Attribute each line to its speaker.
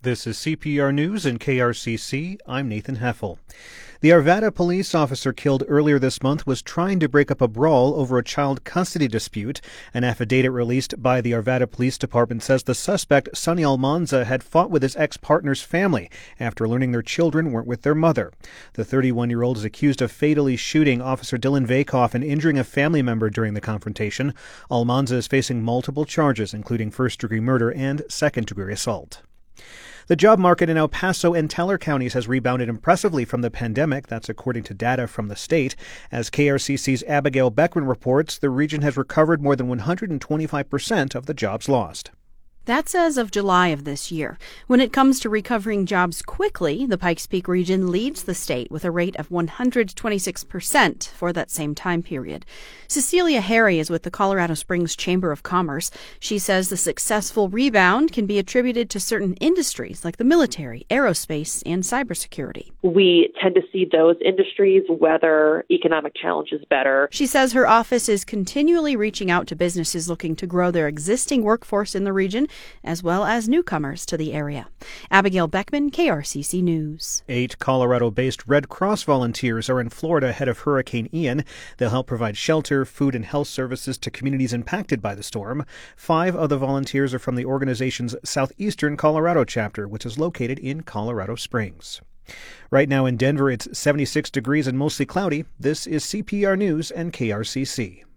Speaker 1: This is CPR News and KRCC. I'm Nathan Heffel. The Arvada police officer killed earlier this month was trying to break up a brawl over a child custody dispute. An affidavit released by the Arvada Police Department says the suspect, Sonny Almanza, had fought with his ex-partner's family after learning their children weren't with their mother. The 31-year-old is accused of fatally shooting Officer Dylan Vakoff and injuring a family member during the confrontation. Almanza is facing multiple charges, including first-degree murder and second-degree assault. The job market in El Paso and Teller counties has rebounded impressively from the pandemic. That's according to data from the state. As KRCC's Abigail Beckman reports, the region has recovered more than 125% of the jobs lost.
Speaker 2: That's as of July of this year. When it comes to recovering jobs quickly, the Pikes Peak region leads the state with a rate of 126% for that same time period. Cecilia Harry is with the Colorado Springs Chamber of Commerce. She says the successful rebound can be attributed to certain industries like the military, aerospace, and cybersecurity.
Speaker 3: We tend to see those industries weather economic challenges better.
Speaker 2: She says her office is continually reaching out to businesses looking to grow their existing workforce in the region, as well as newcomers to the area. Abigail Beckman, KRCC News.
Speaker 1: 8 Colorado-based Red Cross volunteers are in Florida ahead of Hurricane Ian. They'll help provide shelter, food, and health services to communities impacted by the storm. 5 of the volunteers are from the organization's Southeastern Colorado chapter, which is located in Colorado Springs. Right now in Denver, it's 76 degrees and mostly cloudy. This is CPR News and KRCC.